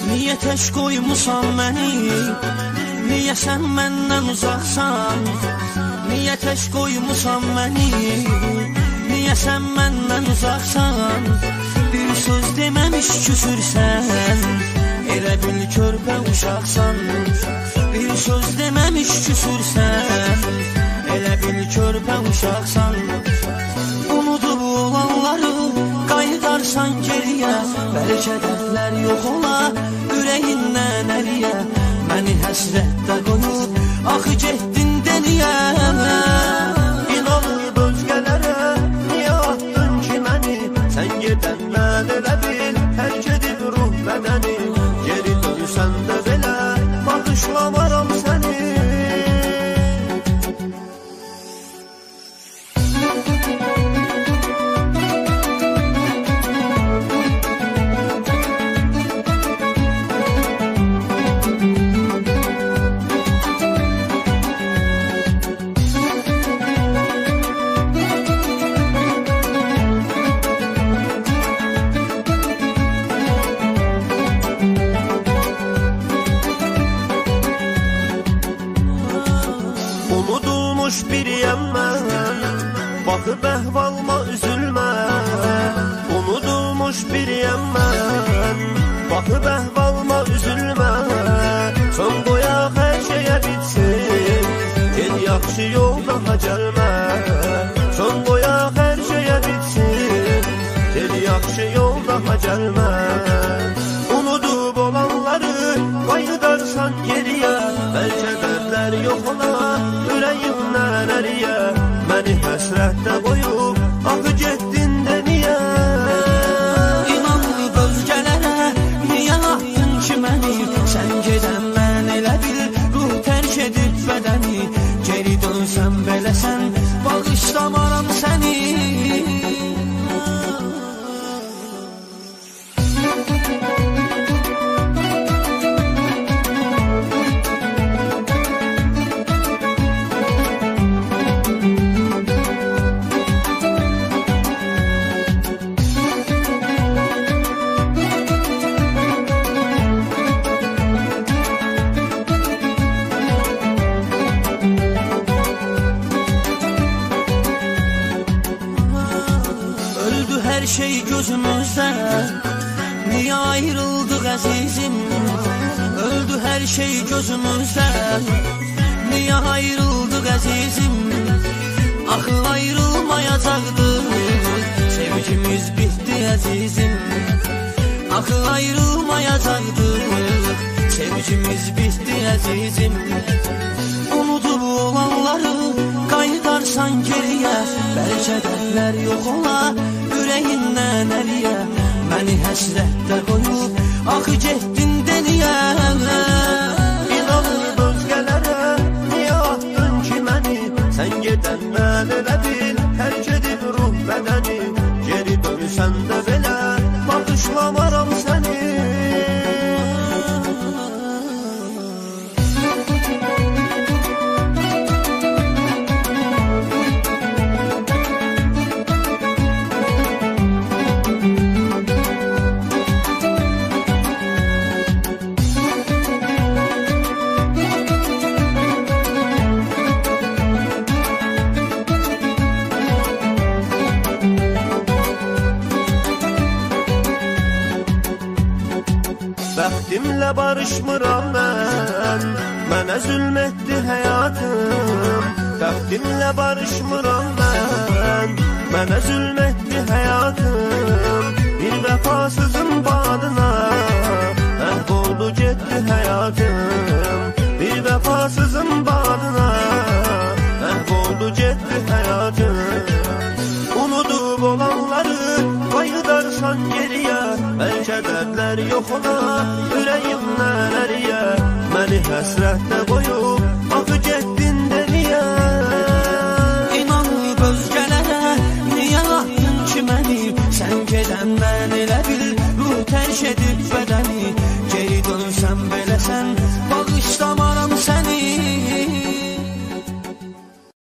Niyə tək qoymusan məni? Niyə sən məndən uzaqsan? Niyə tək qoymusan məni? Niyə sən məndən uzaqsan? Bir söz deməmiş küsürsən, elə bil körpə uşaqsan. Bir söz deməmiş küsürsən, elə bil körpə uşaqsan. Unudub olanları qayıdarsan geriyə, bəlkə dərdlər yox ola ürəyindən əliyə. Məni həsrətdə qoyub axı getdin deliyə. İnanıb özgələrə niyə atdın ki məni? Sən gedəndən elə bil tərk edib ruh bədəni. Geri dönsən də belə bağışlamaram səni. Unudulmuş biriyəm mən, baxıb əhvalıma üzülmə. Unudulmuş biriyəm mən, baxıb əhvalıma üzülmə. Son qoyaq hər şeyə bitsin, get yaxşı yoldan gəlmə. Son qoyaq hər şeyə bitsin, get yaxşı yoldan gəlmə. Unudub olanları qayıdarsan geriyə, bəlkə dərdlər yox ola ürəyimdən əliyə. Məni həsrətdə qoyub axı getdin də niyə? İnanıb özgələrə niyə atdın ki məni? Sən gedəndən elə bil ruh tərk edib bədəni. Geri dönsən beləsən bağışlamaram səni. Hər şey gözümüzdən, niyə ayrıldıq əzizim? Öldü hər şey gözümüzdən, niyə ayrıldıq əzizim? Axı ayrılmayacaqdıq, sevgimiz bitdi əzizim. Axı ayrılmayacaqdıq, sevgimiz bitdi əzizim. Unudub olanları qayıdarsan geriyə, bəlkə dərdlər yox ola ürəyindən əliyə. Məni həsrətdə qoyub axı getdin deliyə. İnanıb özgələrə niyə atdın ki məni? Sən gedəndən elə bil tərk edib ruh bədəni. Geri dönsən də belə bağışlamaram səni. Bəxtimlə barışmıram mən, mənə zülm etdi həyatım. Bəxtimlə barışmıram mən, mənə zülm etdi həyatım. Bir vəfasızın badına məhv oldu getdi həyatım. Bir vəfasızın badına məhv oldu getdi həyatım. Unudub olanları qayıdarsan geriyə, bəlkə dərdlər yox ola ürəyimdən əliyə. Məni həsrətdə qoyub